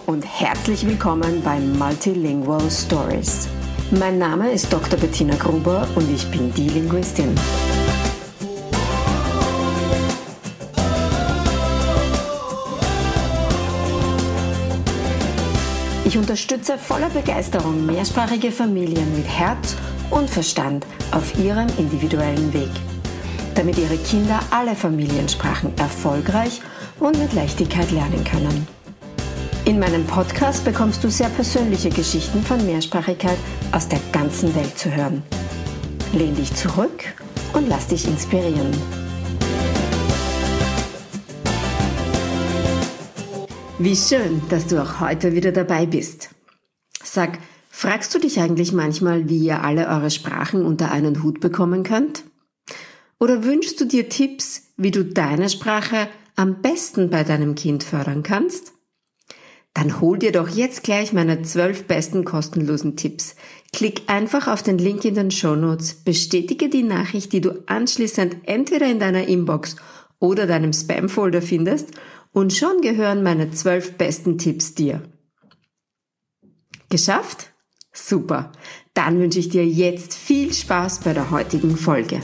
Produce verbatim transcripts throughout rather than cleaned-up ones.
und herzlich willkommen bei Multilingual Stories. Mein Name ist Doktor Bettina Gruber und ich bin die Linguistin. Ich unterstütze voller Begeisterung mehrsprachige Familien mit Herz und Verstand auf ihrem individuellen Weg, damit ihre Kinder alle Familiensprachen erfolgreich und mit Leichtigkeit lernen können. In meinem Podcast bekommst du sehr persönliche Geschichten von Mehrsprachigkeit aus der ganzen Welt zu hören. Lehn dich zurück und lass dich inspirieren. Wie schön, dass du auch heute wieder dabei bist. Sag, fragst du dich eigentlich manchmal, wie ihr alle eure Sprachen unter einen Hut bekommen könnt? Oder wünschst du dir Tipps, wie du deine Sprache am besten bei deinem Kind fördern kannst? Dann hol dir doch jetzt gleich meine zwölf besten kostenlosen Tipps. Klick einfach auf den Link in den Shownotes, bestätige die Nachricht, die du anschließend entweder in deiner Inbox oder deinem Spam-Folder findest, und schon gehören meine zwölf besten Tipps dir. Geschafft? Super! Dann wünsche ich dir jetzt viel Spaß bei der heutigen Folge.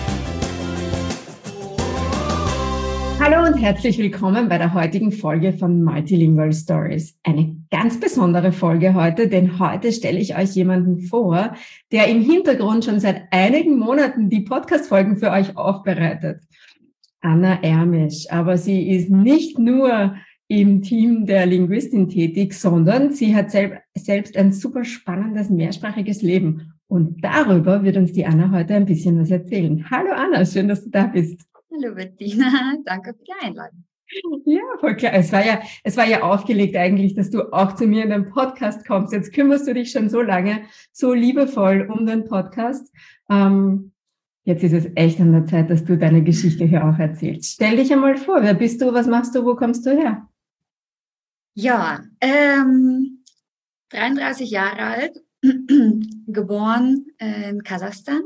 Hallo und herzlich willkommen bei der heutigen Folge von Multilingual Stories. Eine ganz besondere Folge heute, denn heute stelle ich euch jemanden vor, der im Hintergrund schon seit einigen Monaten die Podcast-Folgen für euch aufbereitet. Anna Ermisch, aber sie ist nicht nur im Team der Linguistin tätig, sondern sie hat sel- selbst ein super spannendes mehrsprachiges Leben. Und darüber wird uns die Anna heute ein bisschen was erzählen. Hallo Anna, schön, dass du da bist. Hallo Bettina, danke für die Einladung. Ja, voll klar. Es war ja, es war ja aufgelegt eigentlich, dass du auch zu mir in den Podcast kommst. Jetzt kümmerst du dich schon so lange, so liebevoll um den Podcast. Ähm, Jetzt ist es echt an der Zeit, dass du deine Geschichte hier auch erzählst. Stell dich einmal vor, wer bist du, was machst du, wo kommst du her? Ja, ähm, dreiunddreißig Jahre alt, geboren in Kasachstan.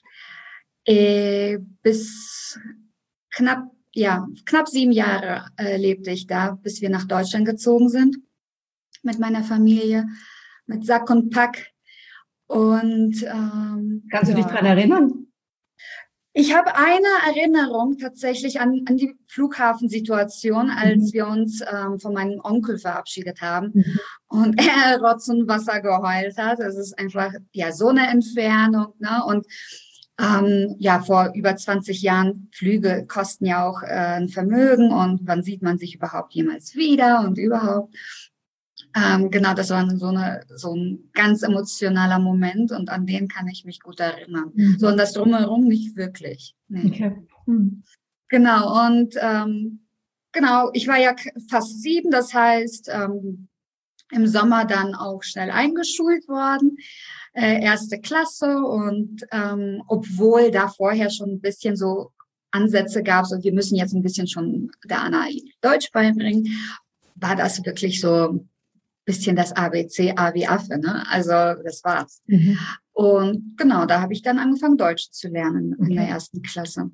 Äh, bis knapp, ja, knapp sieben Jahre äh, lebte ich da, bis wir nach Deutschland gezogen sind mit meiner Familie, mit Sack und Pack. Und ähm, Kannst du ja. dich daran erinnern? Ich habe eine Erinnerung tatsächlich an, an die Flughafensituation, als mhm. wir uns ähm, von meinem Onkel verabschiedet haben mhm. und er Rotz und Wasser geheult hat. Es ist einfach ja so eine Entfernung, ne? Und ähm, ja, vor über zwanzig Jahren, Flüge kosten ja auch äh, ein Vermögen und wann sieht man sich überhaupt jemals wieder und überhaupt. Ähm, genau, das war so, eine, so ein ganz emotionaler Moment und an den kann ich mich gut erinnern. Mhm. So, und das Drumherum nicht wirklich. Nee. Okay. Mhm. Genau, und ähm, genau, ich war ja fast sieben, das heißt, ähm, im Sommer dann auch schnell eingeschult worden, äh, erste Klasse und ähm, obwohl da vorher schon ein bisschen so Ansätze gab, so wir müssen jetzt ein bisschen schon der Anna Deutsch beibringen, war das wirklich so bisschen das A B C, A wie Affe, ne? Also das war's. Mhm. Und genau, da habe ich dann angefangen, Deutsch zu lernen okay. in der ersten Klasse.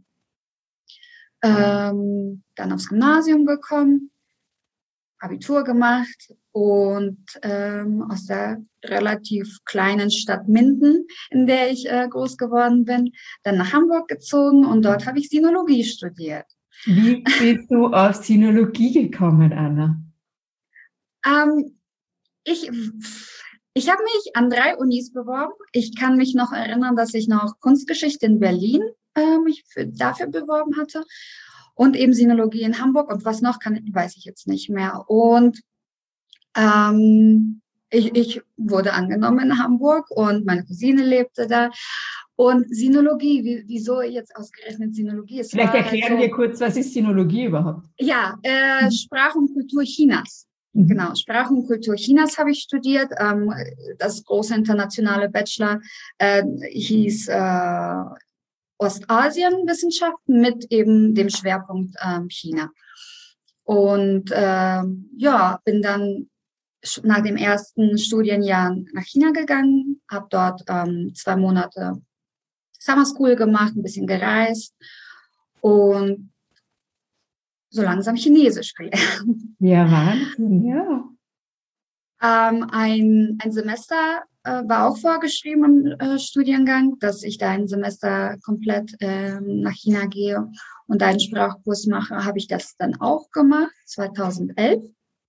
Ähm, dann aufs Gymnasium gekommen, Abitur gemacht und ähm, aus der relativ kleinen Stadt Minden, in der ich äh, groß geworden bin, dann nach Hamburg gezogen und dort habe ich Sinologie studiert. Wie bist du auf Sinologie gekommen, Anna? Ähm, Ich, ich habe mich an drei Unis beworben. Ich kann mich noch erinnern, dass ich noch Kunstgeschichte in Berlin äh, mich für, dafür beworben hatte und eben Sinologie in Hamburg und was noch, kann, weiß ich jetzt nicht mehr. Und ähm, ich, ich wurde angenommen in Hamburg und meine Cousine lebte da. Und Sinologie, wie, wieso jetzt ausgerechnet Sinologie? Es Vielleicht erklären halt so, wir kurz, was ist Sinologie überhaupt? Ja, äh, Sprache und Kultur Chinas. Genau, Sprache und Kultur Chinas habe ich studiert. Ähm, das große internationale Bachelor äh, hieß äh, Ostasienwissenschaften mit eben dem Schwerpunkt ähm, China. Und äh, ja, bin dann nach dem ersten Studienjahr nach China gegangen, habe dort ähm, zwei Monate Summer School gemacht, ein bisschen gereist und so langsam Chinesisch gelernt. Ja, Wahnsinn, ja. Ähm, ein, ein Semester äh, war auch vorgeschrieben im äh, Studiengang, dass ich da ein Semester komplett ähm, nach China gehe und einen Sprachkurs mache. Habe ich das dann auch gemacht, zweitausendelf.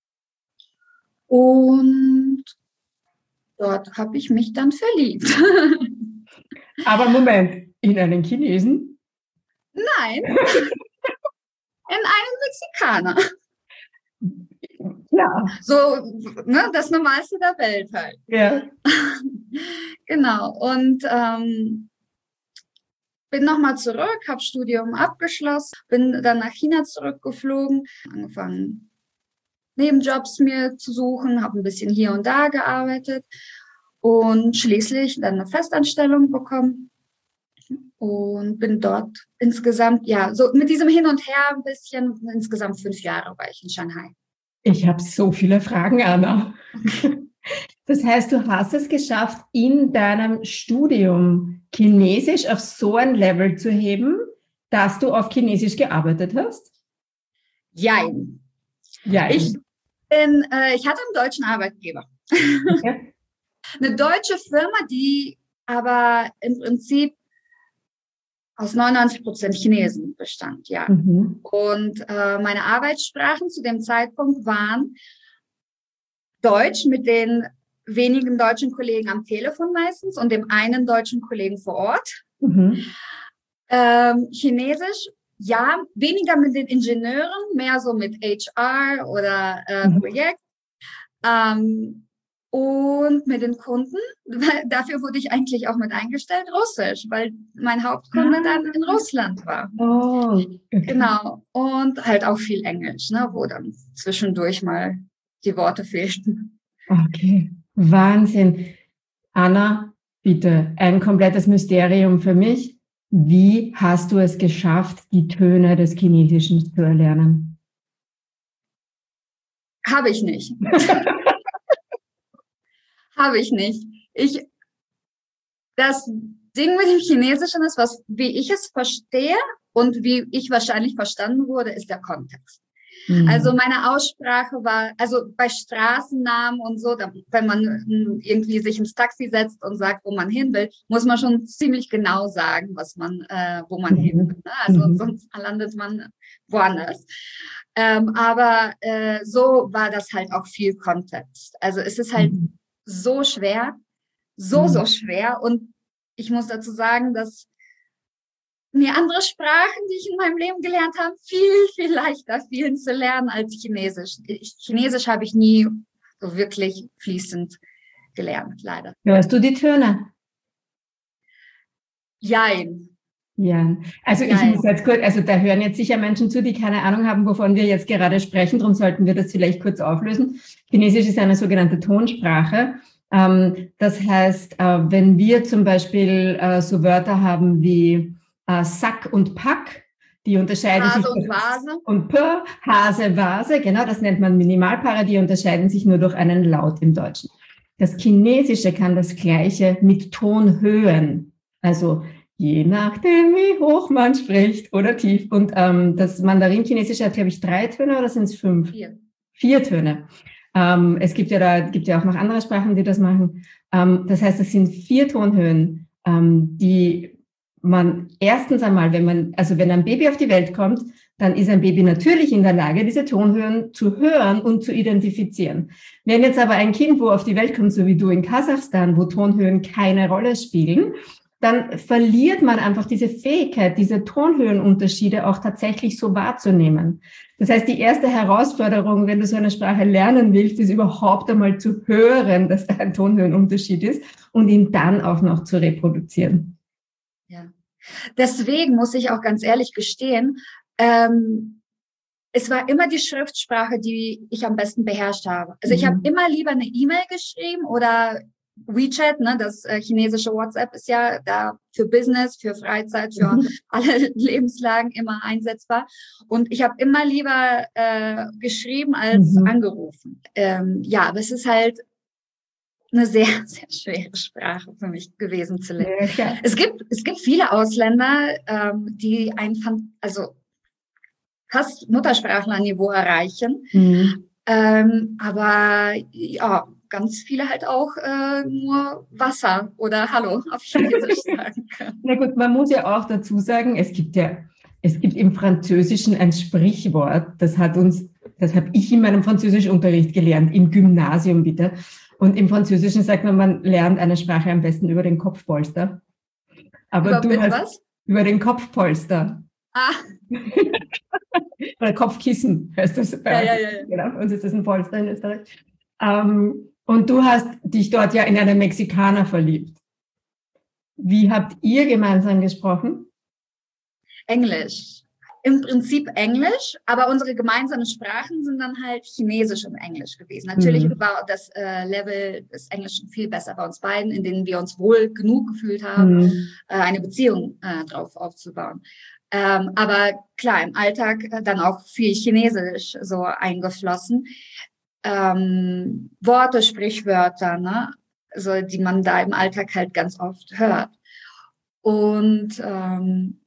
Und dort habe ich mich dann verliebt. Aber Moment, in einen Chinesen? Nein, in einen Mexikaner. Ja. So, ne, das Normalste der Welt halt. Ja. Genau. Und ähm, bin nochmal zurück, habe Studium abgeschlossen, bin dann nach China zurückgeflogen, angefangen Nebenjobs mir zu suchen, habe ein bisschen hier und da gearbeitet und schließlich dann eine Festanstellung bekommen und bin dort insgesamt, ja, so mit diesem Hin und Her ein bisschen, insgesamt fünf Jahre war ich in Shanghai. Ich habe so viele Fragen, Anna. Das heißt, du hast es geschafft, in deinem Studium Chinesisch auf so ein Level zu heben, dass du auf Chinesisch gearbeitet hast? Jein. Ja. Ich bin, äh, ich hatte einen deutschen Arbeitgeber. Okay. Eine deutsche Firma, die aber im Prinzip aus neunundneunzig Prozent Chinesen bestand, ja. Mhm. Und äh, meine Arbeitssprachen zu dem Zeitpunkt waren Deutsch mit den wenigen deutschen Kollegen am Telefon meistens und dem einen deutschen Kollegen vor Ort. Mhm. Ähm, Chinesisch, ja, weniger mit den Ingenieuren, mehr so mit H R oder äh, Mhm. Projekt. Ähm, und mit den Kunden, weil dafür wurde ich eigentlich auch mit eingestellt, Russisch, weil mein Hauptkunde Ah. dann in Russland war. Oh, okay. Genau. Und halt auch viel Englisch, ne, wo dann zwischendurch mal die Worte fehlten. Okay, Wahnsinn. Anna, bitte, ein komplettes Mysterium für mich. Wie hast du es geschafft, die Töne des Chinesischen zu erlernen? Habe ich nicht. Habe ich nicht. Ich, das Ding mit dem Chinesischen ist, was, wie ich es verstehe und wie ich wahrscheinlich verstanden wurde, ist der Kontext. Mhm. Also meine Aussprache war, also bei Straßennamen und so, da, wenn man irgendwie sich ins Taxi setzt und sagt, wo man hin will, muss man schon ziemlich genau sagen, was man, äh, wo man mhm. hin will. Ne? Also mhm. sonst landet man woanders. Ähm, aber äh, so war das halt auch viel Kontext. Also es ist halt mhm. so schwer, so, mhm. so schwer. Und ich muss dazu sagen, dass mir andere Sprachen, die ich in meinem Leben gelernt habe, viel, viel leichter fielen zu lernen als Chinesisch. Chinesisch habe ich nie so wirklich fließend gelernt, leider. Hörst du die Töne? Jein. Ja, also ich Jein. muss jetzt kurz, also da hören jetzt sicher Menschen zu, die keine Ahnung haben, wovon wir jetzt gerade sprechen, darum sollten wir das vielleicht kurz auflösen. Chinesisch ist eine sogenannte Tonsprache. Das heißt, wenn wir zum Beispiel so Wörter haben wie Sack und Pack, die unterscheiden Hase sich und Vase. Und P, Hase, Vase, genau, das nennt man Minimalpaare, die unterscheiden sich nur durch einen Laut im Deutschen. Das Chinesische kann das Gleiche mit Tonhöhen, also je nachdem, wie hoch man spricht oder tief. Und ähm, das Mandarin-Chinesische hat, glaube ich, drei Töne oder sind es fünf? Vier. Vier Töne. Ähm, es gibt ja da gibt ja auch noch andere Sprachen, die das machen. Ähm, das heißt, es sind vier Tonhöhen, ähm, die man erstens einmal, wenn man, also wenn ein Baby auf die Welt kommt, dann ist ein Baby natürlich in der Lage, diese Tonhöhen zu hören und zu identifizieren. Wenn jetzt aber ein Kind, wo auf die Welt kommt, so wie du in Kasachstan, wo Tonhöhen keine Rolle spielen, dann verliert man einfach diese Fähigkeit, diese Tonhöhenunterschiede auch tatsächlich so wahrzunehmen. Das heißt, die erste Herausforderung, wenn du so eine Sprache lernen willst, ist überhaupt einmal zu hören, dass da ein Tonhöhenunterschied ist und ihn dann auch noch zu reproduzieren. Ja, deswegen muss ich auch ganz ehrlich gestehen, ähm, es war immer die Schriftsprache, die ich am besten beherrscht habe. Also ich habe immer lieber eine E-Mail geschrieben oder WeChat, ne, das äh, chinesische WhatsApp ist ja da für Business, für Freizeit, für mhm. alle Lebenslagen immer einsetzbar. Und ich habe immer lieber äh, geschrieben als mhm. angerufen. Ähm, ja, aber es ist halt eine sehr, sehr schwere Sprache für mich gewesen zu lernen. Ja, es gibt, es gibt viele Ausländer, ähm, die einfach, also fast Muttersprachlerniveau erreichen. Mhm. Ähm, aber ja, ganz viele halt auch äh, nur Wasser oder Hallo auf Chinesisch sagen können. Na gut, man muss ja auch dazu sagen, es gibt ja, es gibt im Französischen ein Sprichwort, das hat uns, das habe ich in meinem Französischunterricht gelernt, im Gymnasium bitte. Und im Französischen sagt man, man lernt eine Sprache am besten über den Kopfpolster. Aber Über du hast was? über den Kopfpolster. Ah. Oder Kopfkissen heißt das. Ja, ja, ja, ja. Genau, bei uns ist das ein Polster in Österreich. Ähm, und du hast dich dort ja in einen Mexikaner verliebt. Wie habt ihr gemeinsam gesprochen? Englisch. Im Prinzip Englisch, aber unsere gemeinsamen Sprachen sind dann halt Chinesisch und Englisch gewesen. Natürlich mhm. war das äh, Level des Englischen viel besser bei uns beiden, in denen wir uns wohl genug gefühlt haben, mhm. äh, eine Beziehung äh, drauf aufzubauen. Ähm, aber klar, im Alltag dann auch viel Chinesisch so eingeflossen. Ähm, Worte, Sprichwörter, ne? Also, die man da im Alltag halt ganz oft hört. Und ähm,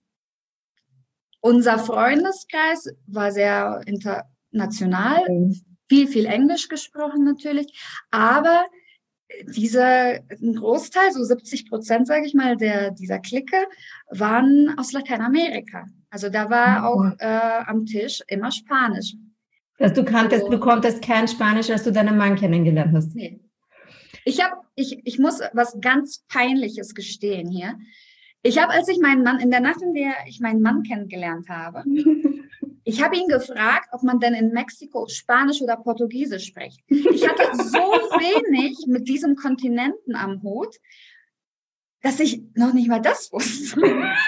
unser Freundeskreis war sehr international, mhm. viel, viel Englisch gesprochen natürlich, aber dieser, ein Großteil, so siebzig Prozent, sage ich mal, der, dieser Clique, waren aus Lateinamerika. Also da war auch äh, am Tisch immer Spanisch. Dass du kanntest, so. Du konntest kein Spanisch, als du deinen Mann kennengelernt hast. Nee. Ich habe, ich, ich muss was ganz Peinliches gestehen hier. Ich habe, als ich meinen Mann, in der Nacht, in der ich meinen Mann kennengelernt habe, ich habe ihn gefragt, ob man denn in Mexiko Spanisch oder Portugiesisch spricht. Ich hatte so wenig mit diesem Kontinenten am Hut, dass ich noch nicht mal das wusste.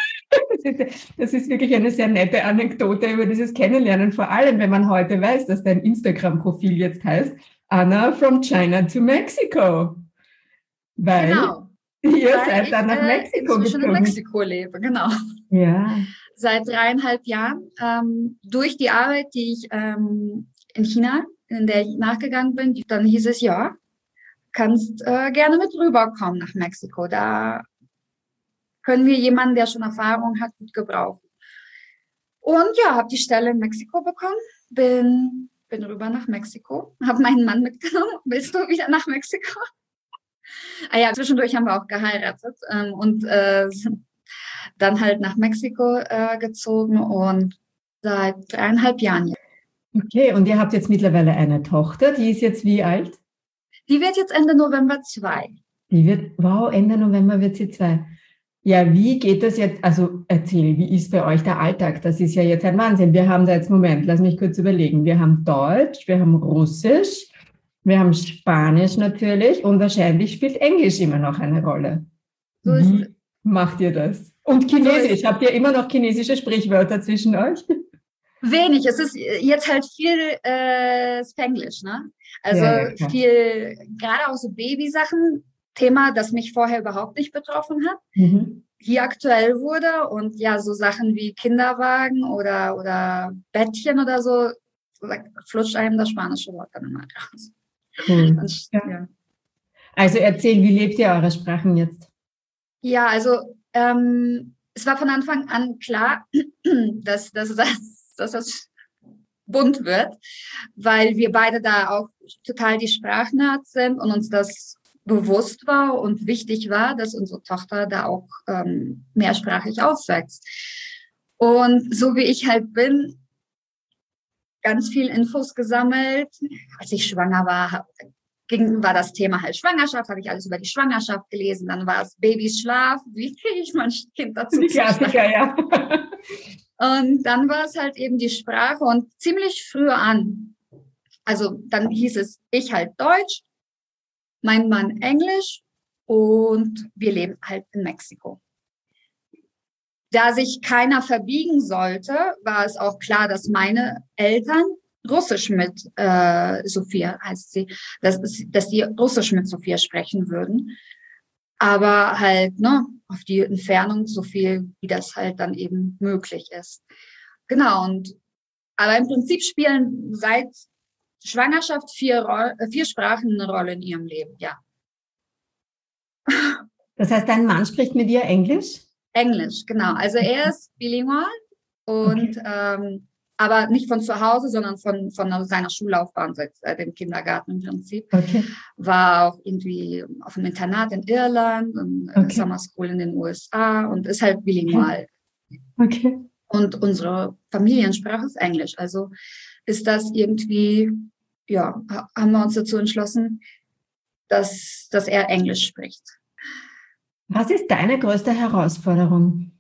Das ist wirklich eine sehr nette Anekdote über dieses Kennenlernen, vor allem wenn man heute weiß, dass dein Instagram-Profil jetzt heißt Anna from China to Mexico. Weil genau. ihr Weil seid ich, dann nach äh, Mexiko inzwischen gekommen. in Mexiko lebe, genau. Ja. Seit dreieinhalb Jahren ähm, durch die Arbeit, die ich ähm, in China, in der ich nachgegangen bin, dann hieß es, ja, kannst äh, gerne mit rüberkommen nach Mexiko. Da können wir jemanden, der schon Erfahrung hat, gut gebrauchen. Und ja, habe die Stelle in Mexiko bekommen, bin, bin rüber nach Mexiko, habe meinen Mann mitgenommen. Willst du wieder nach Mexiko? Ah ja, zwischendurch haben wir auch geheiratet ähm, und äh, sind dann halt nach Mexiko äh, gezogen und seit dreieinhalb Jahren jetzt. Okay, und ihr habt jetzt mittlerweile eine Tochter, die ist jetzt wie alt? Die wird jetzt Ende November zwei. Die wird, wow, Ende November wird sie zwei. Ja, wie geht das jetzt, also erzähl, wie ist bei euch der Alltag? Das ist ja jetzt ein Wahnsinn. Wir haben da jetzt, Moment, lass mich kurz überlegen. Wir haben Deutsch, wir haben Russisch, wir haben Spanisch natürlich und wahrscheinlich spielt Englisch immer noch eine Rolle. So ist wie macht ihr das? Und Chinesisch, so habt ihr immer noch chinesische Sprichwörter zwischen euch? Wenig, es ist jetzt halt viel äh, Spanglish, ne? Also ja, ja, viel, gerade auch so Babysachen, Thema, das mich vorher überhaupt nicht betroffen hat, mhm. hier aktuell wurde und ja, so Sachen wie Kinderwagen oder, oder Bettchen oder so, flutscht einem das spanische Wort dann immer raus. Cool. Und, ja. Ja. Also erzähl, wie lebt ihr eure Sprachen jetzt? Ja, also ähm, es war von Anfang an klar, dass, dass, dass, dass das bunt wird, weil wir beide da auch total die Sprachnerds sind und uns das bewusst war und wichtig war, dass unsere Tochter da auch ähm, mehrsprachig aufwächst. Und so wie ich halt bin, ganz viel Infos gesammelt. Als ich schwanger war, hab, ging, war das Thema halt Schwangerschaft, habe ich alles über die Schwangerschaft gelesen. Dann war es Babys Schlaf, wie kriege ich mein Kind dazu die Klassiker, ja. Und dann war es halt eben die Sprache und ziemlich früh an. Also dann hieß es, ich halt Deutsch, mein Mann Englisch und wir leben halt in Mexiko. Da sich keiner verbiegen sollte, war es auch klar, dass meine Eltern Russisch mit äh, Sophia, heißt sie, dass, dass die Russisch mit Sophia sprechen würden. Aber halt, ne, auf die Entfernung so viel, wie das halt dann eben möglich ist. Genau, und aber im Prinzip spielen seit Schwangerschaft vier, vier Sprachen eine Rolle in ihrem Leben, ja. Das heißt, dein Mann spricht mit dir Englisch? Englisch, genau. Also er ist bilingual und okay. ähm, aber nicht von zu Hause, sondern von, von seiner Schullaufbahn, seit äh, dem Kindergarten im Prinzip. Okay. War auch irgendwie auf einem Internat in Irland, und Okay. Summer School in den U S A und ist halt bilingual. Okay. Und unsere Familiensprache ist Englisch. Also ist das irgendwie, ja, haben wir uns dazu entschlossen, dass, dass er Englisch spricht. Was ist deine größte Herausforderung?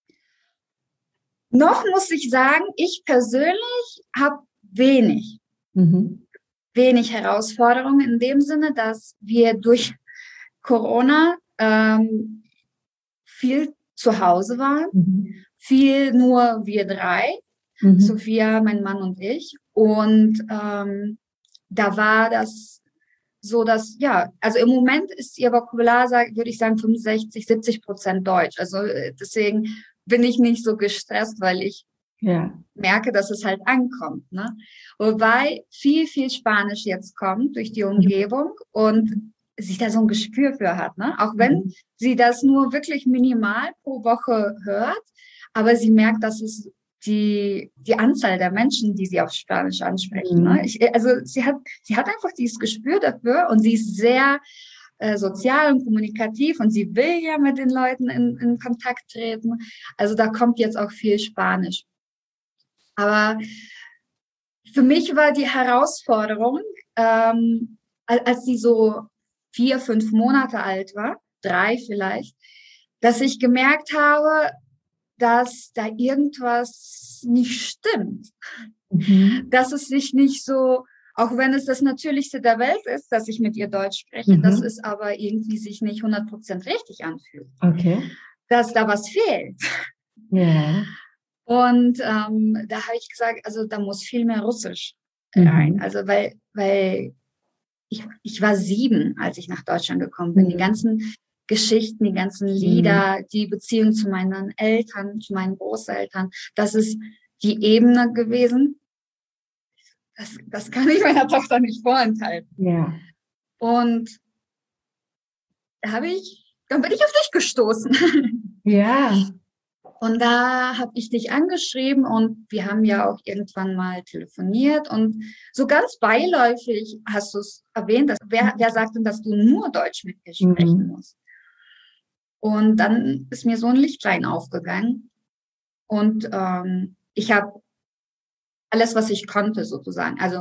Noch muss ich sagen, ich persönlich habe wenig, Mhm. wenig Herausforderungen in dem Sinne, dass wir durch Corona ähm, viel zu Hause waren, Mhm. viel nur wir drei, Mhm. Sophia, mein Mann und ich. Und ähm, da war das so, dass, ja, also im Moment ist ihr Vokabular, sag, würde ich sagen, fünfundsechzig, siebzig Prozent Deutsch. Also äh, deswegen bin ich nicht so gestresst, weil ich Ja. merke, dass es halt ankommt. Ne? Wobei viel, viel Spanisch jetzt kommt durch die Umgebung und sie da so ein Gespür für hat. Ne? Auch wenn Mhm. sie das nur wirklich minimal pro Woche hört, aber sie merkt, dass es die, die Anzahl der Menschen, die sie auf Spanisch ansprechen. Mhm. Ne? Ich, also sie hat, sie hat einfach dieses Gespür dafür und sie ist sehr äh, sozial und kommunikativ und sie will ja mit den Leuten in, in Kontakt treten. Also da kommt jetzt auch viel Spanisch. Aber für mich war die Herausforderung, ähm, als sie so vier, fünf Monate alt war, drei vielleicht, dass ich gemerkt habe, dass da irgendwas nicht stimmt. Mhm. Dass es sich nicht so, auch wenn es das Natürlichste der Welt ist, dass ich mit ihr Deutsch spreche, Mhm. dass es aber irgendwie sich nicht hundert Prozent richtig anfühlt. Okay. Dass da was fehlt. Ja. Und ähm, da habe ich gesagt, also da muss viel mehr Russisch Mhm. rein. Also weil, weil ich, ich war sieben, als ich nach Deutschland gekommen bin. Mhm. Die ganzen Geschichten, die ganzen Lieder, die Beziehung zu meinen Eltern, zu meinen Großeltern, das ist die Ebene gewesen. Das, das kann ich meiner Tochter nicht vorenthalten. Ja. Und da habe ich, dann bin ich auf dich gestoßen. Ja. Und da habe ich dich angeschrieben und wir haben ja auch irgendwann mal telefoniert und so ganz beiläufig hast du es erwähnt, dass, wer, wer sagt denn, dass du nur Deutsch mit mir sprechen Mhm. musst? Und dann ist mir so ein Lichtlein aufgegangen und ähm, ich habe alles, was ich konnte sozusagen, also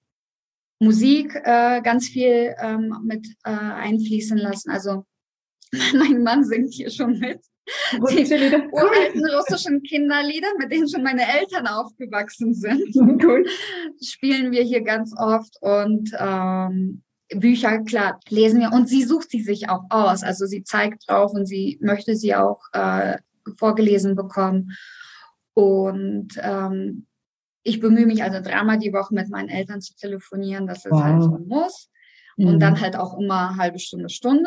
Musik äh, ganz viel ähm, mit äh, einfließen lassen. Also mein Mann singt hier schon mit. Die Lieder. uralten russischen Kinderlieder, mit denen schon meine Eltern aufgewachsen sind, Cool. spielen wir hier ganz oft und ähm, Bücher, klar, lesen wir und sie sucht sie sich auch aus, also sie zeigt drauf und sie möchte sie auch äh, vorgelesen bekommen und ähm, ich bemühe mich also dreimal die Woche mit meinen Eltern zu telefonieren, dass es Wow. halt so muss und Mhm. dann halt auch immer halbe Stunde, Stunde.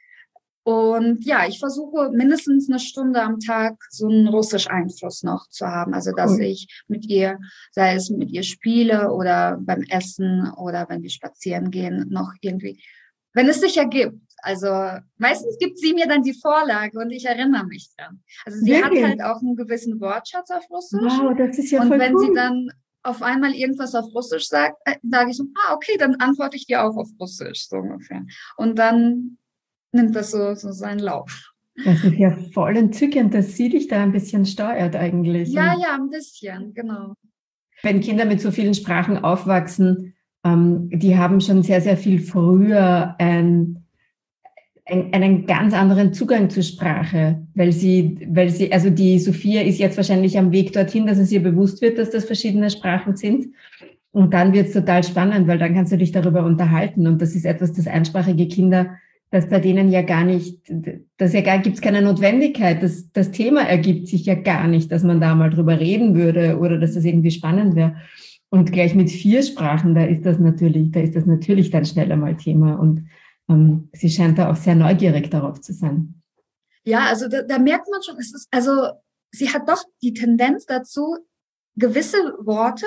Und ja, ich versuche mindestens eine Stunde am Tag so einen russischen Einfluss noch zu haben. Also, dass Cool. ich mit ihr, sei es mit ihr spiele oder beim Essen oder wenn wir spazieren gehen, noch irgendwie, wenn es sich ergibt. Also, meistens gibt sie mir dann die Vorlage und ich erinnere mich dran. Also, sie Wirklich? hat halt auch einen gewissen Wortschatz auf Russisch. Wow, das ist ja Und voll wenn cool. sie dann auf einmal irgendwas auf Russisch sagt, äh, sage ich so, ah, okay, dann antworte ich dir auch auf Russisch, so ungefähr. Und dann nimmt das so, so seinen Lauf. Das ist ja voll entzückend, dass sie dich da ein bisschen steuert eigentlich. Ja, Und ja, ein bisschen, genau. wenn Kinder mit so vielen Sprachen aufwachsen, ähm, die haben schon sehr, sehr viel früher ein, ein, einen ganz anderen Zugang zur Sprache, weil sie, weil sie, also die Sophia ist jetzt wahrscheinlich am Weg dorthin, dass es ihr bewusst wird, dass das verschiedene Sprachen sind. Und dann wird es total spannend, weil dann kannst du dich darüber unterhalten. Und das ist etwas, das einsprachige Kinder, das bei denen ja gar nicht, das ja gar, gibt es keine Notwendigkeit. Das, das Thema ergibt sich ja gar nicht, dass man da mal drüber reden würde oder dass das irgendwie spannend wäre. Und gleich mit vier Sprachen, da ist das natürlich, da ist das natürlich dann schnell einmal Thema. Und ähm, sie scheint da auch sehr neugierig darauf zu sein. Ja, also da, da merkt man schon, es ist, also sie hat doch die Tendenz dazu, gewisse Worte,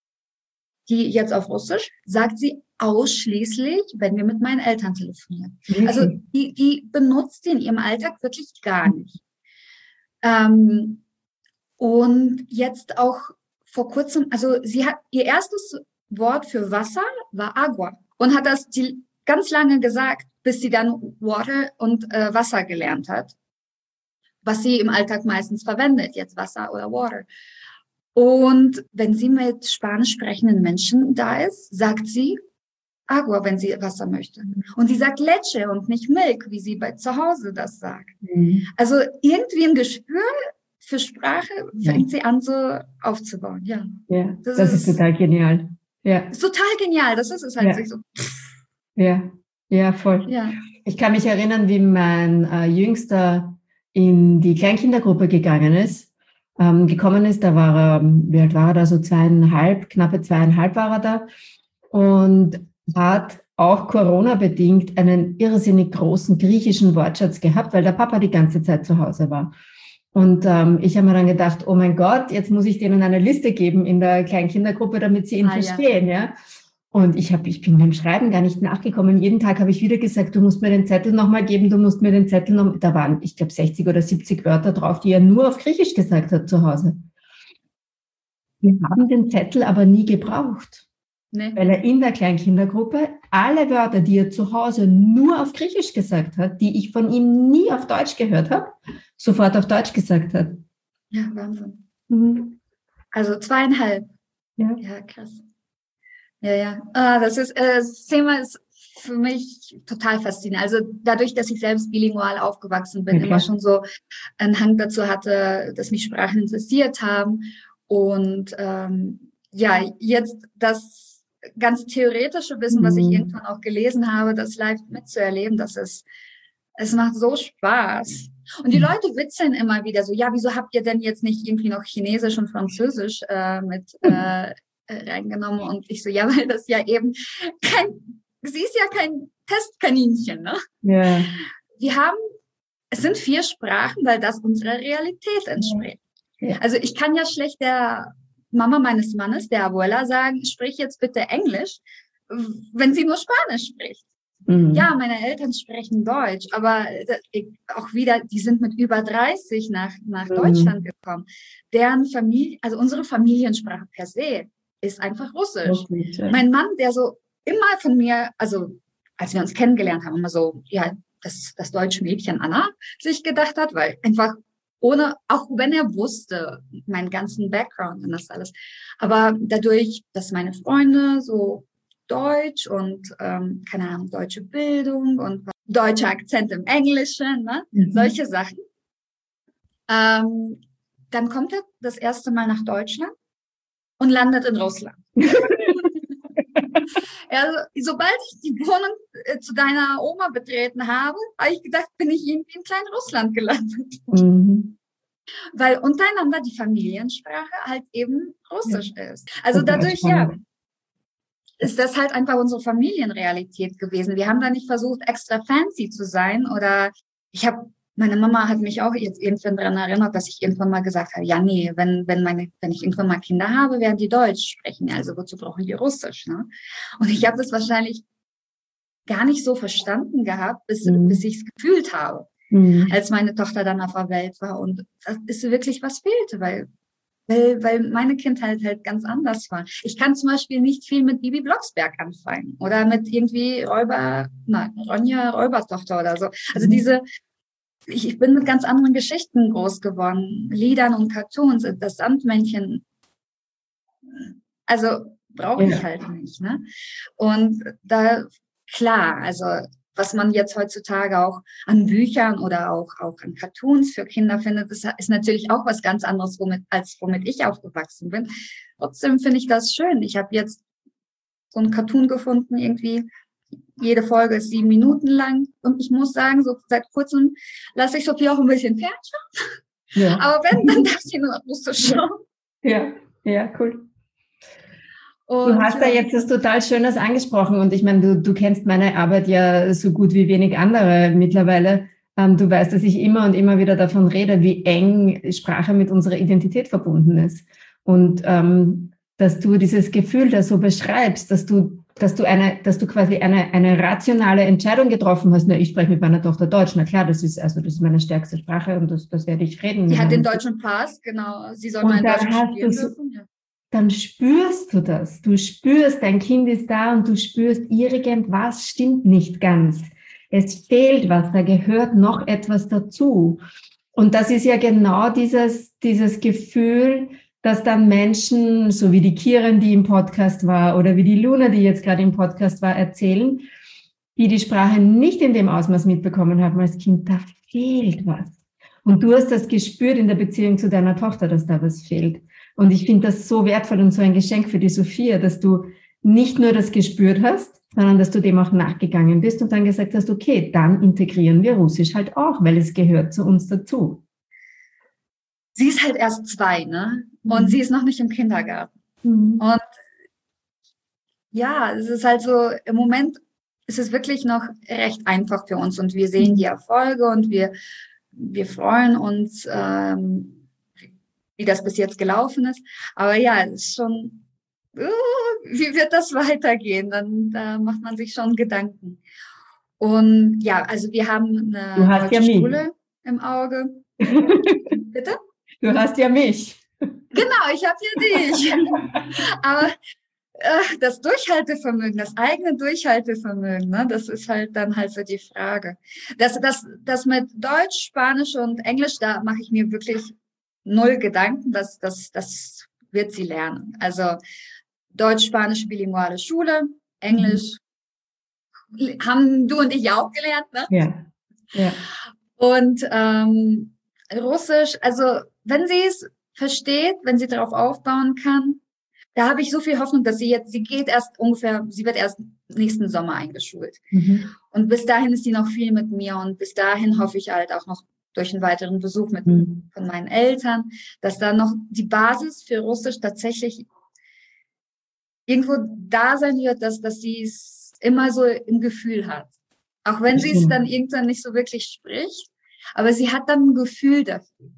die jetzt auf Russisch, sagt sie ausschließlich, wenn wir mit meinen Eltern telefonieren. Wirklich? Also die, die benutzt sie in ihrem Alltag wirklich gar nicht. Ähm, und jetzt auch vor kurzem, also sie hat, ihr erstes Wort für Wasser war Agua und hat das die ganz lange gesagt, bis sie dann Water und äh, Wasser gelernt hat, was sie im Alltag meistens verwendet, jetzt Wasser oder Water. Und wenn sie mit spanisch sprechenden Menschen da ist, sagt sie Agua, wenn sie Wasser möchte. Und sie sagt Leche und nicht Milk, wie sie bei zu Hause das sagt. Mhm. Also irgendwie ein Gespür für Sprache fängt ja. sie an, so aufzubauen. Ja, ja das, das ist, ist total genial. Ja. Ist total genial, das ist es halt ja. so. Ja, ja, voll. Ja. Ich kann mich erinnern, wie mein äh, Jüngster in die Kleinkindergruppe gegangen ist, ähm, gekommen ist. Da war er, wie alt war er da? So zweieinhalb, knappe zweieinhalb war er da und hat auch Corona-bedingt einen irrsinnig großen griechischen Wortschatz gehabt, weil der Papa die ganze Zeit zu Hause war. Und ähm, ich habe mir dann gedacht, oh mein Gott, jetzt muss ich denen eine Liste geben in der Kleinkindergruppe, damit sie ihn ah, verstehen, ja. ja? Und ich habe, ich bin beim Schreiben gar nicht nachgekommen. Jeden Tag habe ich wieder gesagt, du musst mir den Zettel nochmal geben, du musst mir den Zettel noch, da waren, ich glaube, sechzig oder siebzig Wörter drauf, die er nur auf Griechisch gesagt hat zu Hause. Wir haben den Zettel aber nie gebraucht. Nee. Weil er in der Kleinkindergruppe alle Wörter, die er zu Hause nur auf Griechisch gesagt hat, die ich von ihm nie auf Deutsch gehört habe, sofort auf Deutsch gesagt hat. Ja, Wahnsinn. Mhm. Also zweieinhalb. Ja, ja krass. Ja, ja. Ah, das ist, äh, das Thema ist für mich total faszinierend. Also dadurch, dass ich selbst bilingual aufgewachsen bin, okay. immer schon so einen Hang dazu hatte, dass mich Sprachen interessiert haben. Und ähm, ja, jetzt das ganz theoretische Wissen, was ich irgendwann auch gelesen habe, das live mitzuerleben, das ist, es macht so Spaß. Und die Leute witzeln immer wieder so, ja, wieso habt ihr denn jetzt nicht irgendwie noch Chinesisch und Französisch äh, mit äh, reingenommen? Und ich so, ja, weil das ja eben kein, sie ist ja kein Testkaninchen, ne? Ja. Wir haben, es sind vier Sprachen, weil das unserer Realität entspricht. Ja. Also ich kann ja schlecht der Mama meines Mannes, der Abuela, sagen, sprich jetzt bitte Englisch, wenn sie nur Spanisch spricht. Mhm. Ja, meine Eltern sprechen Deutsch, aber ich, auch wieder, die sind mit über dreißig nach, nach mhm. Deutschland gekommen. Deren Familie, also unsere Familiensprache per se ist einfach Russisch. Okay, ja. Mein Mann, der so immer von mir, also als wir uns kennengelernt haben, immer so, ja, das, das deutsche Mädchen Anna sich gedacht hat, weil einfach ohne, auch wenn er wusste, meinen ganzen Background und das alles. Aber dadurch, dass meine Freunde so Deutsch und, ähm, keine Ahnung, deutsche Bildung und deutscher Akzent im Englischen, ne? Mhm. Solche Sachen. Ähm, dann kommt er das erste Mal nach Deutschland und landet in Russland. Also, sobald ich die Wohnung äh, zu deiner Oma betreten habe, habe ich gedacht, bin ich irgendwie in kleinen Russland gelandet. Mhm. Weil untereinander die Familiensprache halt eben Russisch ja. ist. Also dadurch, ja, ist das halt einfach unsere Familienrealität gewesen. Wir haben da nicht versucht, extra fancy zu sein oder ich habe, meine Mama hat mich auch jetzt irgendwann daran erinnert, dass ich irgendwann mal gesagt habe, ja, nee, wenn, wenn meine, wenn ich irgendwann mal Kinder habe, werden die Deutsch sprechen. Also wozu brauchen die Russisch, ne? Und ich habe das wahrscheinlich gar nicht so verstanden gehabt, bis, mhm. bis ich es gefühlt habe, mhm. als meine Tochter dann auf der Welt war. Und das ist wirklich was fehlte, weil, weil, weil meine Kindheit halt ganz anders war. Ich kann zum Beispiel nicht viel mit Bibi Blocksberg anfangen oder mit irgendwie Räuber, nein, Ronja Räubertochter oder so. Also mhm. diese, Ich, ich bin mit ganz anderen Geschichten groß geworden, Liedern und Cartoons, das Sandmännchen. Also brauche ich ja. halt nicht, ne? Und da, klar, also was man jetzt heutzutage auch an Büchern oder auch, auch an Cartoons für Kinder findet, das ist natürlich auch was ganz anderes, womit, als womit ich aufgewachsen bin. Trotzdem finde ich das schön. Ich habe jetzt so ein Cartoon gefunden, irgendwie, jede Folge ist sieben Minuten lang. Und ich muss sagen, so seit kurzem lasse ich Sophie auch ein bisschen fernschauen. Ja. Aber wenn, dann darf sie nur Russisch schauen. Ja, ja, cool. Und, du hast da jetzt was total Schönes angesprochen und ich meine, du, du kennst meine Arbeit ja so gut wie wenig andere mittlerweile. Ähm, du weißt, dass ich immer und immer wieder davon rede, wie eng Sprache mit unserer Identität verbunden ist. Und ähm, dass du dieses Gefühl da so beschreibst, dass du dass du eine, dass du quasi eine, eine rationale Entscheidung getroffen hast. Na, ich spreche mit meiner Tochter Deutsch. Na klar, das ist, also, das ist meine stärkste Sprache und das, das werde ich reden. Sie hat den deutschen Pass, genau. Sie soll mal in Deutsch studieren dürfen. Ja. dann spürst du das. Du spürst, dein Kind ist da und du spürst, irgendwas stimmt nicht ganz. Es fehlt was, da gehört noch etwas dazu. Und das ist ja genau dieses, dieses Gefühl, dass dann Menschen, so wie die Kiran, die im Podcast war, oder wie die Luna, die jetzt gerade im Podcast war, erzählen, die die Sprache nicht in dem Ausmaß mitbekommen haben als Kind, da fehlt was. Und du hast das gespürt in der Beziehung zu deiner Tochter, dass da was fehlt. Und ich finde das so wertvoll und so ein Geschenk für die Sophia, dass du nicht nur das gespürt hast, sondern dass du dem auch nachgegangen bist und dann gesagt hast, okay, dann integrieren wir Russisch halt auch, weil es gehört zu uns dazu. Sie ist halt erst zwei, ne? Und mhm. sie ist noch nicht im Kindergarten. Mhm. Und ja, es ist halt so, im Moment ist es wirklich noch recht einfach für uns und wir sehen die Erfolge und wir, wir freuen uns, ähm, wie das bis jetzt gelaufen ist. Aber ja, es ist schon, uh, wie wird das weitergehen? Dann da macht man sich schon Gedanken. Und ja, also wir haben eine deutsche ja Schule im Auge. Bitte? Du hast ja mich. Genau, ich habe ja dich. Aber äh, das Durchhaltevermögen, das eigene Durchhaltevermögen, ne, das ist halt dann halt so die Frage. Das, das, das mit Deutsch, Spanisch und Englisch, da mache ich mir wirklich null Gedanken. Das, das, das wird sie lernen. Also Deutsch, Spanisch, bilinguale Schule, Englisch mhm. haben du und ich auch gelernt, ne? Ja. Ja. Und ähm, Russisch, also wenn sie es versteht, wenn sie darauf aufbauen kann, da habe ich so viel Hoffnung, dass sie jetzt, sie geht erst ungefähr, sie wird erst nächsten Sommer eingeschult. Mhm. Und bis dahin ist sie noch viel mit mir und bis dahin hoffe ich halt auch noch durch einen weiteren Besuch mit, mhm. von meinen Eltern, dass da noch die Basis für Russisch tatsächlich irgendwo da sein wird, dass, dass sie es immer so im Gefühl hat. Auch wenn sie es dann irgendwann nicht so wirklich spricht, aber sie hat dann ein Gefühl dafür.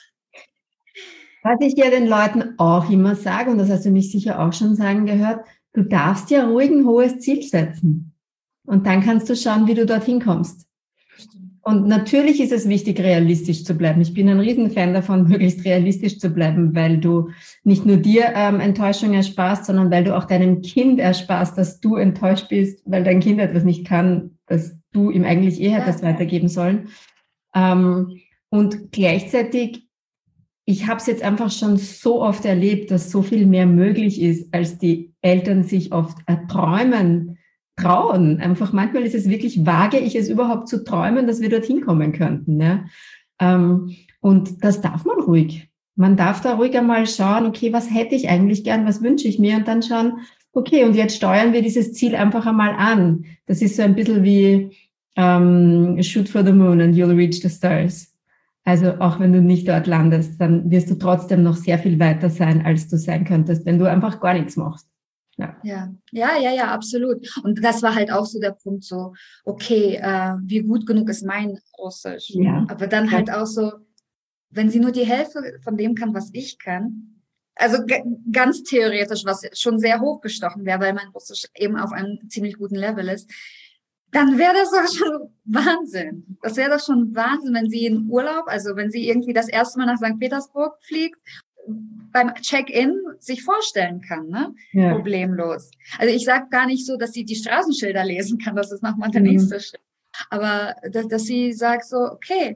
Was ich ja den Leuten auch immer sage, und das hast du mich sicher auch schon sagen gehört, du darfst ja ruhig ein hohes Ziel setzen. Und dann kannst du schauen, wie du dorthin kommst. Und natürlich ist es wichtig, realistisch zu bleiben. Ich bin ein Riesenfan davon, möglichst realistisch zu bleiben, weil du nicht nur dir ähm, Enttäuschung ersparst, sondern weil du auch deinem Kind ersparst, dass du enttäuscht bist, weil dein Kind etwas nicht kann, das du ihm eigentlich eh hättest ja. weitergeben sollen. Ähm, und gleichzeitig, ich habe es jetzt einfach schon so oft erlebt, dass so viel mehr möglich ist, als die Eltern sich oft erträumen, trauen. Einfach manchmal ist es wirklich, wage ich es überhaupt zu träumen, dass wir dorthin kommen könnten. Ne? Ähm, und das darf man ruhig. Man darf da ruhig einmal schauen, okay, was hätte ich eigentlich gern, was wünsche ich mir? Und dann schauen, okay, und jetzt steuern wir dieses Ziel einfach einmal an. Das ist so ein bisschen wie ähm, shoot for the moon and you'll reach the stars. Also auch wenn du nicht dort landest, dann wirst du trotzdem noch sehr viel weiter sein, als du sein könntest, wenn du einfach gar nichts machst. Ja, ja, ja, ja, ja, absolut. Und das war halt auch so der Punkt, so, okay, äh, wie gut genug ist mein Russisch? Ja. Aber dann halt auch so, wenn sie nur die Hälfte von dem kann, was ich kann, also g- ganz theoretisch, was schon sehr hochgestochen wäre, weil mein Russisch eben auf einem ziemlich guten Level ist, dann wäre das doch schon Wahnsinn. Das wäre doch schon Wahnsinn, wenn sie in Urlaub, also wenn sie irgendwie das erste Mal nach Sankt Petersburg fliegt, beim Check-in sich vorstellen kann, ne? Ja. Problemlos. Also ich sage gar nicht so, dass sie die Straßenschilder lesen kann, das ist nochmal der mhm. nächste Schritt. Aber dass, dass sie sagt so, okay.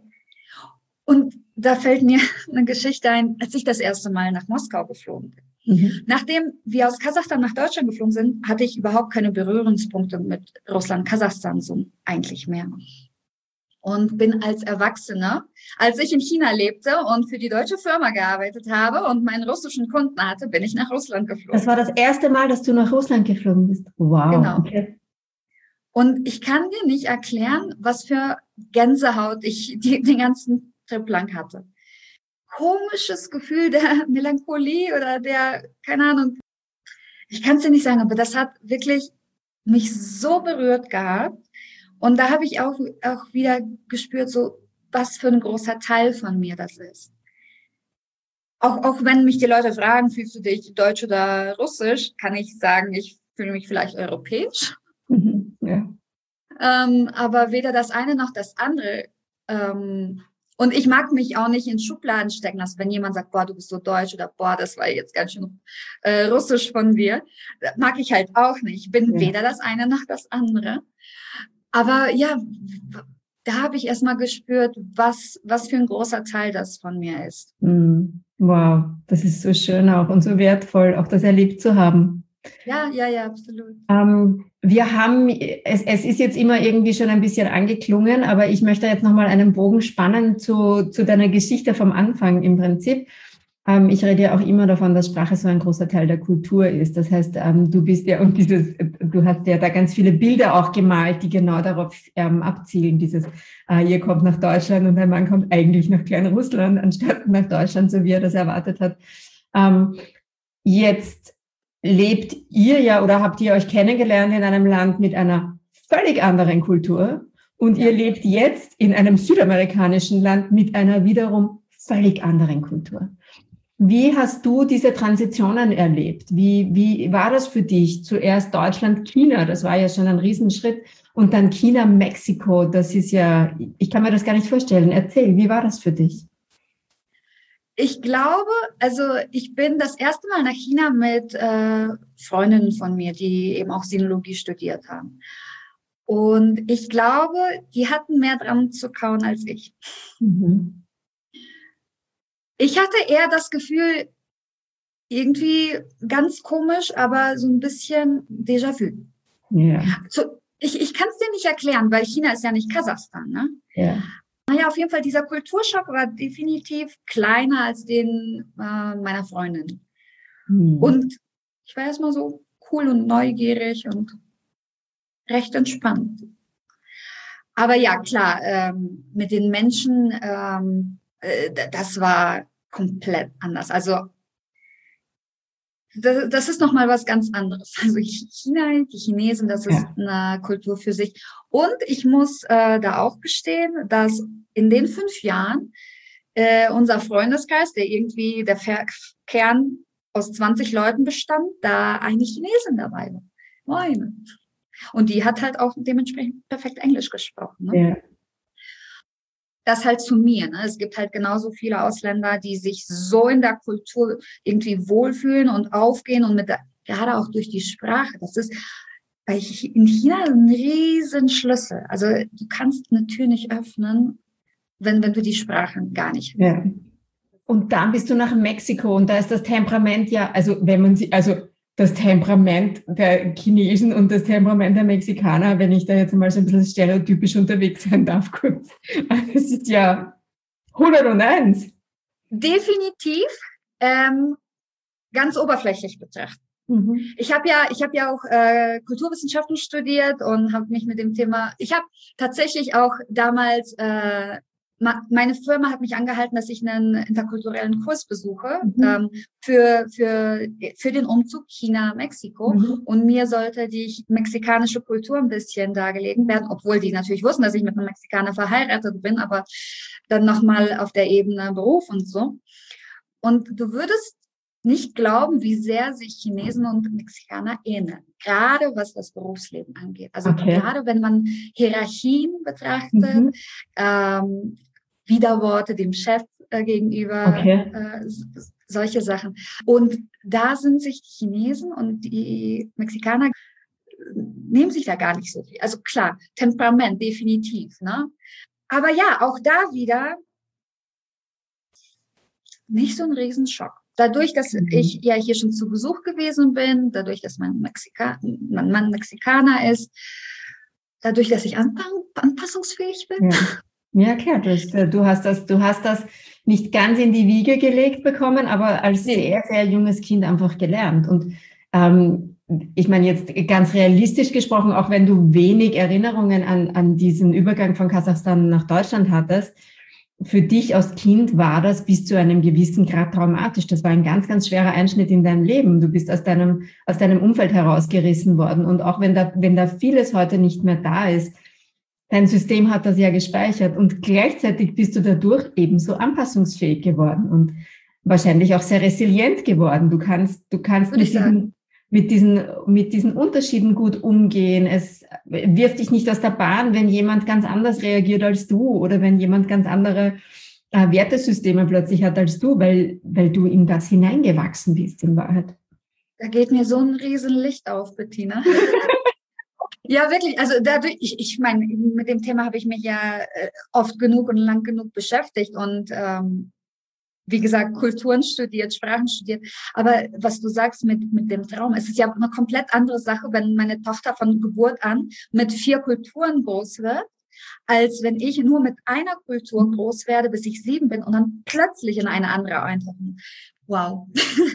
Und da fällt mir eine Geschichte ein, als ich das erste Mal nach Moskau geflogen bin. Mhm. Nachdem wir aus Kasachstan nach Deutschland geflogen sind, hatte ich überhaupt keine Berührungspunkte mit Russland, Kasachstan so eigentlich mehr. Und bin als Erwachsener, als ich in China lebte und für die deutsche Firma gearbeitet habe und meinen russischen Kunden hatte, bin ich nach Russland geflogen. Das war das erste Mal, dass du nach Russland geflogen bist? Wow. Genau. Okay. Und ich kann dir nicht erklären, was für Gänsehaut ich die, den ganzen Trip lang hatte. Komisches Gefühl der Melancholie oder der, keine Ahnung, ich kann es dir nicht sagen, aber das hat wirklich mich so berührt gehabt. Und da habe ich auch, auch wieder gespürt, so was für ein großer Teil von mir das ist. Auch, auch wenn mich die Leute fragen, fühlst du dich deutsch oder russisch, kann ich sagen, ich fühle mich vielleicht europäisch. Mhm, ja. Ähm, aber weder das eine noch das andere ähm, Und ich mag mich auch nicht in Schubladen stecken lassen, wenn jemand sagt, boah, du bist so deutsch oder boah, das war jetzt ganz schön äh, russisch von dir. Das mag ich halt auch nicht. Ich bin ja. weder das eine noch das andere. Aber ja, da habe ich erstmal gespürt, was, was für ein großer Teil das von mir ist. Wow, das ist so schön auch und so wertvoll, auch das erlebt zu haben. Ja, ja, ja, absolut. Ähm, wir haben, es, es ist jetzt immer irgendwie schon ein bisschen angeklungen, aber ich möchte jetzt nochmal einen Bogen spannen zu, zu deiner Geschichte vom Anfang im Prinzip. Ähm, ich rede ja auch immer davon, dass Sprache so ein großer Teil der Kultur ist. Das heißt, ähm, du bist ja, und dieses, du hast ja da ganz viele Bilder auch gemalt, die genau darauf ähm, abzielen. Dieses, äh, ihr kommt nach Deutschland und der Mann kommt eigentlich nach Kleinrussland, anstatt nach Deutschland, so wie er das erwartet hat. Ähm, jetzt lebt ihr ja oder habt ihr euch kennengelernt in einem Land mit einer völlig anderen Kultur und ihr lebt jetzt in einem südamerikanischen Land mit einer wiederum völlig anderen Kultur. Wie hast du diese Transitionen erlebt? Wie, wie war das für dich? Zuerst Deutschland, China, das war ja schon ein Riesenschritt und dann China, Mexiko, das ist ja, ich kann mir das gar nicht vorstellen. Erzähl, wie war das für dich? Ich glaube, also ich bin das erste Mal nach China mit äh, Freundinnen von mir, die eben auch Sinologie studiert haben. Und ich glaube, die hatten mehr dran zu kauen als ich. Mhm. Ich hatte eher das Gefühl, irgendwie ganz komisch, aber so ein bisschen Déjà-vu. Ja. So, ich ich kann es dir nicht erklären, weil China ist ja nicht Kasachstan, ne? Ja. Naja, auf jeden Fall, dieser Kulturschock war definitiv kleiner als den äh, meiner Freundin. Hm. Und ich war erstmal so cool und neugierig und recht entspannt. Aber ja, klar, ähm, mit den Menschen, ähm, äh, das war komplett anders. Also das, das ist nochmal was ganz anderes. Also China, die Chinesen, das ist ja. eine Kultur für sich. Und ich muss äh, da auch gestehen, dass in den fünf Jahren äh, unser Freundeskreis, der irgendwie der Ver- Kern aus zwanzig Leuten bestand, da eine Chinesin dabei war. Moin. Und die hat halt auch dementsprechend perfekt Englisch gesprochen. Ne? Ja. Das halt zu mir. Ne? Es gibt halt genauso viele Ausländer, die sich so in der Kultur irgendwie wohlfühlen und aufgehen und mit der, gerade auch durch die Sprache. Das ist bei in China ein riesen Schlüssel. Also du kannst eine Tür nicht öffnen, wenn, wenn du die Sprache gar nicht hast. Ja. Und dann bist du nach Mexiko und da ist das Temperament ja, also wenn man sie, also das Temperament der Chinesen und das Temperament der Mexikaner, wenn ich da jetzt mal so ein bisschen stereotypisch unterwegs sein darf, kurz. Das ist ja hunderteins. Definitiv, ähm, ganz oberflächlich betrachtet. Mhm. Ich habe ja, ich habe ja auch äh, Kulturwissenschaften studiert und habe mich mit dem Thema. Ich habe tatsächlich auch damals äh, meine Firma hat mich angehalten, dass ich einen interkulturellen Kurs besuche mhm. ähm, für, für, für den Umzug China-Mexiko. Mhm. Und mir sollte die mexikanische Kultur ein bisschen dargelegt werden, obwohl die natürlich wussten, dass ich mit einem Mexikaner verheiratet bin, aber dann nochmal auf der Ebene Beruf und so. Und du würdest nicht glauben, wie sehr sich Chinesen und Mexikaner ähneln, gerade was das Berufsleben angeht. Also okay. gerade wenn man Hierarchien betrachtet, mhm. ähm, Widerworte dem Chef äh, gegenüber, okay. äh, solche Sachen. Und da sind sich die Chinesen und die Mexikaner nehmen sich da gar nicht so viel. Also klar, Temperament definitiv, ne? Aber ja, auch da wieder nicht so ein Riesenschock. Dadurch, dass mhm. ich ja hier schon zu Besuch gewesen bin, dadurch, dass mein, Mexika- mein Mann Mexikaner ist, dadurch, dass ich anpa- anpassungsfähig bin. Ja. Ja, klar, du hast, du hast das, du hast das nicht ganz in die Wiege gelegt bekommen, aber als nee. sehr, sehr junges Kind einfach gelernt. Und ähm, ich meine jetzt ganz realistisch gesprochen, auch wenn du wenig Erinnerungen an, an diesen Übergang von Kasachstan nach Deutschland hattest, für dich als Kind war das bis zu einem gewissen Grad traumatisch. Das war ein ganz, ganz schwerer Einschnitt in deinem Leben. Du bist aus deinem, aus deinem Umfeld herausgerissen worden. Und auch wenn da, wenn da vieles heute nicht mehr da ist, dein System hat das ja gespeichert und gleichzeitig bist du dadurch ebenso anpassungsfähig geworden und wahrscheinlich auch sehr resilient geworden. Du kannst, du kannst mit diesen, mit diesen, mit diesen Unterschieden gut umgehen. Es wirft dich nicht aus der Bahn, wenn jemand ganz anders reagiert als du oder wenn jemand ganz andere äh, Wertesysteme plötzlich hat als du, weil, weil du in das hineingewachsen bist in Wahrheit. Da geht mir so ein riesen Licht auf, Bettina. Ja, wirklich. Also dadurch, ich, ich meine, mit dem Thema habe ich mich ja äh, oft genug und lang genug beschäftigt und ähm, wie gesagt, Kulturen studiert, Sprachen studiert. Aber was du sagst mit, mit dem Traum, es ist ja eine komplett andere Sache, wenn meine Tochter von Geburt an mit vier Kulturen groß wird, als wenn ich nur mit einer Kultur groß werde, bis ich sieben bin und dann plötzlich in eine andere eintauchen. Wow.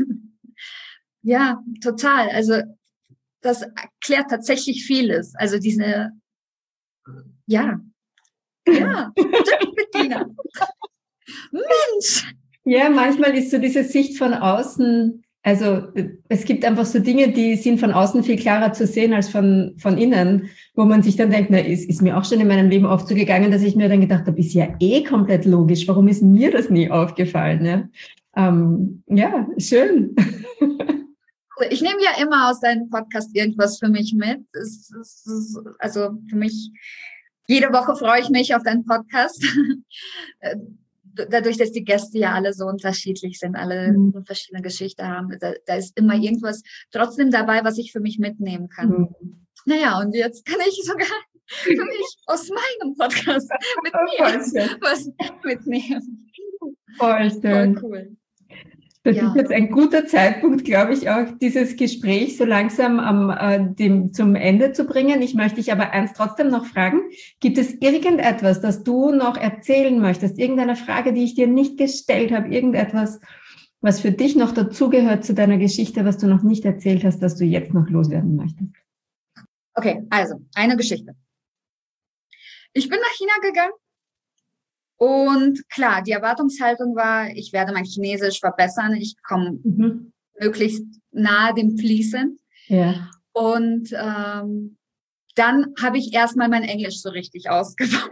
Ja, total. Also das erklärt tatsächlich vieles. Also diese, ja, ja, stimmt, Bettina. Mensch! Ja, manchmal ist so diese Sicht von außen, also es gibt einfach so Dinge, die sind von außen viel klarer zu sehen als von, von innen, wo man sich dann denkt, na, ist, ist mir auch schon in meinem Leben oft so gegangen, dass ich mir dann gedacht habe, ist ja eh komplett logisch, warum ist mir das nie aufgefallen? Ja, ähm, ja schön. Ich nehme ja immer aus deinem Podcast irgendwas für mich mit. Es, es, es, also für mich, jede Woche freue ich mich auf deinen Podcast. Dadurch, dass die Gäste ja alle so unterschiedlich sind, alle mhm. eine verschiedene Geschichte haben, da, da ist immer irgendwas trotzdem dabei, was ich für mich mitnehmen kann. Mhm. Naja, und jetzt kann ich sogar für mich aus meinem Podcast mit mir was mitnehmen. Voll schön. Voll cool. Das ja. ist jetzt ein guter Zeitpunkt, glaube ich, auch dieses Gespräch so langsam am, äh, dem, zum Ende zu bringen. Ich möchte dich aber eins trotzdem noch fragen. Gibt es irgendetwas, das du noch erzählen möchtest? Irgendeine Frage, die ich dir nicht gestellt habe? Irgendetwas, was für dich noch dazugehört zu deiner Geschichte, was du noch nicht erzählt hast, dass du jetzt noch loswerden möchtest? Okay, also eine Geschichte. Ich bin nach China gegangen. Und klar, die Erwartungshaltung war, ich werde mein Chinesisch verbessern, ich komme mhm. möglichst nahe dem Fließen. Ja. Und ähm, dann habe ich erstmal mein Englisch so richtig ausgebaut.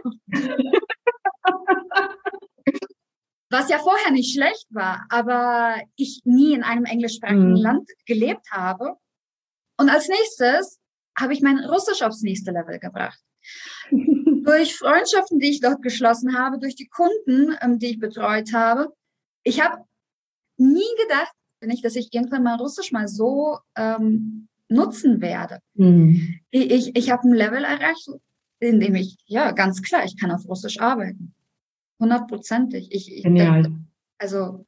Was ja vorher nicht schlecht war, aber ich nie in einem englischsprachigen mhm. Land gelebt habe. Und als nächstes habe ich mein Russisch aufs nächste Level gebracht. Durch Freundschaften, die ich dort geschlossen habe, durch die Kunden, ähm, die ich betreut habe. Ich habe nie gedacht, nicht, dass ich irgendwann mal Russisch mal so ähm, nutzen werde. Mhm. Ich, ich, ich habe ein Level erreicht, in dem ich, ja, ganz klar, ich kann auf Russisch arbeiten. Hundertprozentig. Ich, ich denke, also,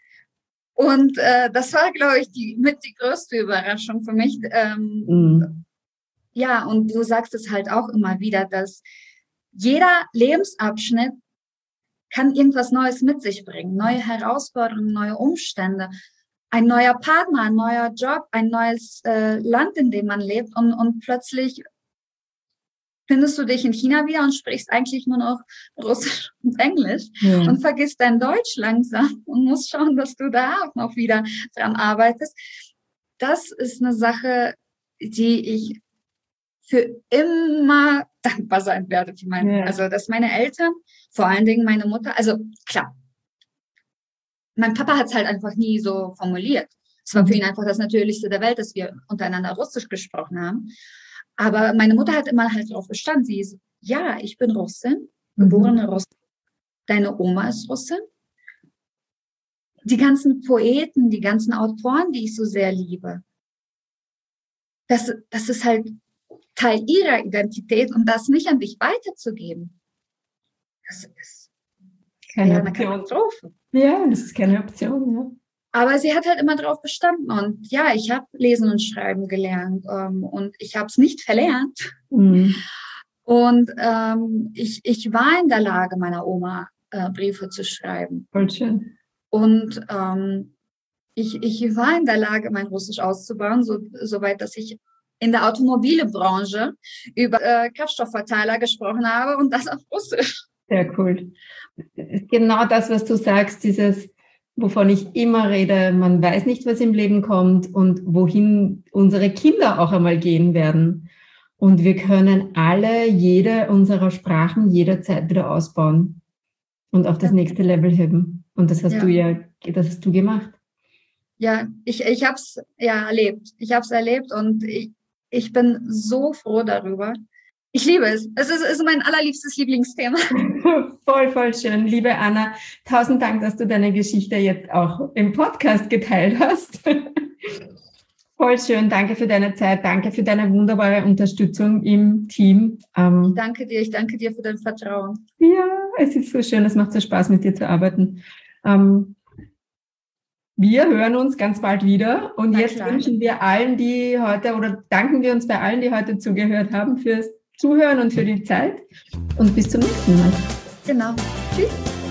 und äh, das war, glaube ich, die, mit die größte Überraschung für mich. Ähm, mhm. Ja, und du sagst es halt auch immer wieder, dass jeder Lebensabschnitt kann irgendwas Neues mit sich bringen. Neue Herausforderungen, neue Umstände, ein neuer Partner, ein neuer Job, ein neues äh, Land, in dem man lebt. Und, und plötzlich findest du dich in China wieder und sprichst eigentlich nur noch Russisch und Englisch ja. und vergisst dein Deutsch langsam und musst schauen, dass du da auch noch wieder dran arbeitest. Das ist eine Sache, die ich für immer dankbar sein werde für meine, ja. also dass meine Eltern, vor allen Dingen meine Mutter, also klar, mein Papa hat es halt einfach nie so formuliert. Es war mhm. für ihn einfach das Natürlichste der Welt, dass wir untereinander Russisch gesprochen haben. Aber meine Mutter hat immer halt darauf bestanden, sie ist, ja, ich bin Russin, geborene mhm. Russin, deine Oma ist Russin. Die ganzen Poeten, die ganzen Autoren, die ich so sehr liebe, das, das ist halt Teil ihrer Identität und das nicht an dich weiterzugeben, das ist keine eine Katastrophe. Ja, das ist keine Option. Ja. Aber sie hat halt immer darauf bestanden und ja, ich habe Lesen und Schreiben gelernt ähm, und ich habe es nicht verlernt. Mhm. Und ähm, ich, ich war in der Lage, meiner Oma äh, Briefe zu schreiben. Voll schön. Und ähm, ich, ich war in der Lage, mein Russisch auszubauen, so, so weit, dass ich in der Automobilbranche über äh, Kraftstoffverteiler gesprochen habe und das auf Russisch. Sehr cool. Genau das, was du sagst, dieses, wovon ich immer rede, man weiß nicht, was im Leben kommt und wohin unsere Kinder auch einmal gehen werden. Und wir können alle, jede unserer Sprachen jederzeit wieder ausbauen und auf das ja. nächste Level heben. Und das hast ja. du ja, das hast du gemacht. Ja, ich, ich habe es ja erlebt. Ich habe es erlebt und ich, ich bin so froh darüber. Ich liebe es. Es ist, ist mein allerliebstes Lieblingsthema. Voll, voll schön. Liebe Anna, tausend Dank, dass du deine Geschichte jetzt auch im Podcast geteilt hast. Voll schön. Danke für deine Zeit. Danke für deine wunderbare Unterstützung im Team. Ähm, danke dir. Ich danke dir für dein Vertrauen. Ja, es ist so schön. Es macht so Spaß, mit dir zu arbeiten. Ähm, Wir hören uns ganz bald wieder und Na jetzt klar. wünschen wir allen, die heute, oder danken wir uns bei allen, die heute zugehört haben, fürs Zuhören und für die Zeit und bis zum nächsten Mal. Genau. Tschüss.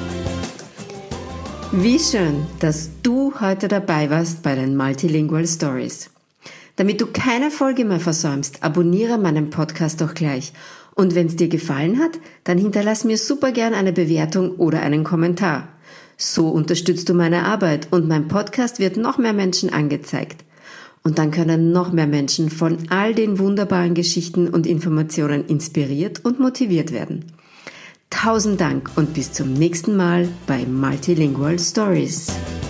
Wie schön, dass du heute dabei warst bei den Multilingual Stories. Damit du keine Folge mehr versäumst, abonniere meinen Podcast doch gleich. Und wenn es dir gefallen hat, dann hinterlass mir super gern eine Bewertung oder einen Kommentar. So unterstützt du meine Arbeit und mein Podcast wird noch mehr Menschen angezeigt. Und dann können noch mehr Menschen von all den wunderbaren Geschichten und Informationen inspiriert und motiviert werden. Tausend Dank und bis zum nächsten Mal bei Multilingual Stories.